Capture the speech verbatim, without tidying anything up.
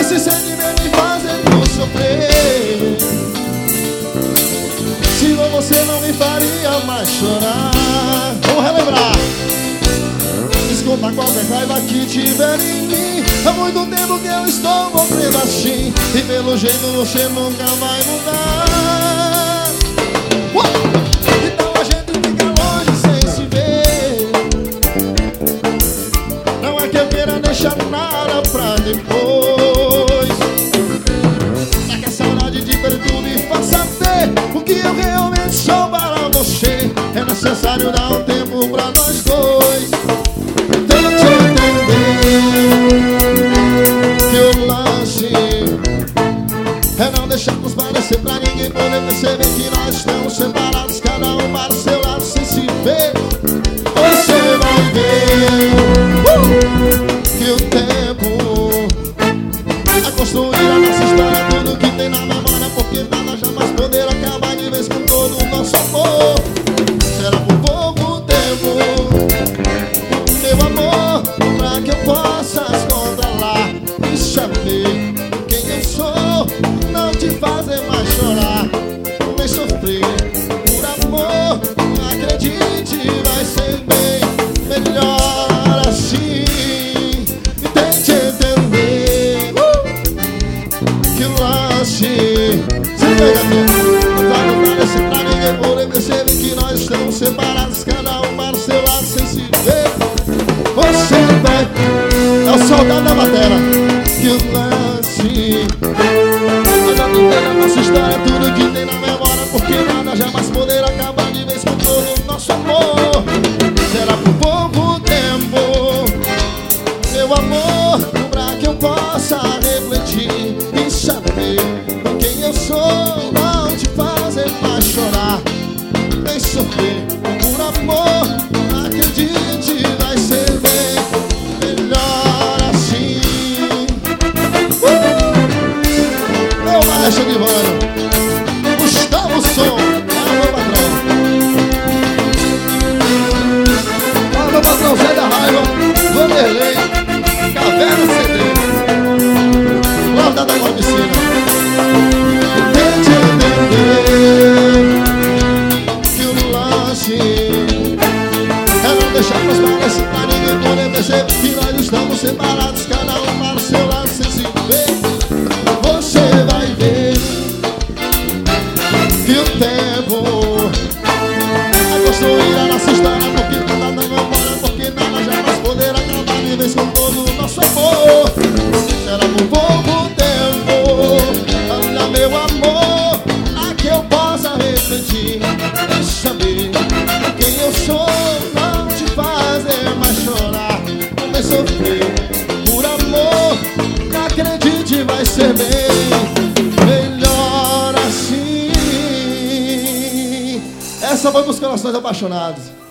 Esse sentimento me fazendo sofrer. Senão você não me faria mais chorar. Vamos relembrar. Desconta qualquer raiva que tiver em mim. Há muito tempo que eu estou sofrendo assim, e pelo jeito você nunca vai mudar. Uou! Então a gente fica longe sem se ver. Não é que eu queira deixar nada pra depois, é que a saudade de perto me faça ver o que eu realmente sou para você. É necessário dar um tempo pra nós dois. Tente entender que o lance é não deixar nos parecer pra ninguém poder perceber que nós estamos separados, cada um para o seu lado sem se ver. Você vai ver uh, que o tempo a construir a nossa história, tudo que tem na memória, porque nada jamais poderá acabar de vez com todo o nosso amor. Será por pouco tempo, meu amor, pra que eu possa controlar e saber quem eu sou, não te fazer mais chorar, nem sofrer. Por amor, acredite, vai ser bem melhor assim. Tente entender uh, que o lance se pega não vai parecer pra ninguém poder perceber que nós estamos separados, cada um para o seu lado sem se ver. Você vai, é o soldado da batera. Que o lance nada inteira a nossa história, tudo que tem na memória, porque nada jamais poderá acabar de vez com todo o nosso amor. Será por pouco tempo, meu amor, pra que eu possa refletir e saber quem eu sou, não te fazer mais chorar, nem sofrer. Por amor, acredite, vai ser bem melhor assim. uh! Meu maestro de banda Gustavo Som, é meu patrão. É meu patrão Zé da Raiva, Vanderlei, Caverna C D, Guarda da Piscina. Tente entender que o lance é não deixar nos parecer pra ninguém poder perceber que nós estamos separados, cada um para o seu lado sem se ver. Você vai ver que o tempo vai construir a nossa história, porque nada na memória, porque nada jamais poderá acabar de vez com todo o nosso amor. Será por pouco tempo, olha meu amor, a que eu possa refletir e saber quem eu sou, não te fazer mais chorar, nem sofrer. Por amor, acredite, vai ser bem melhor assim. Essa foi pros corações apaixonados.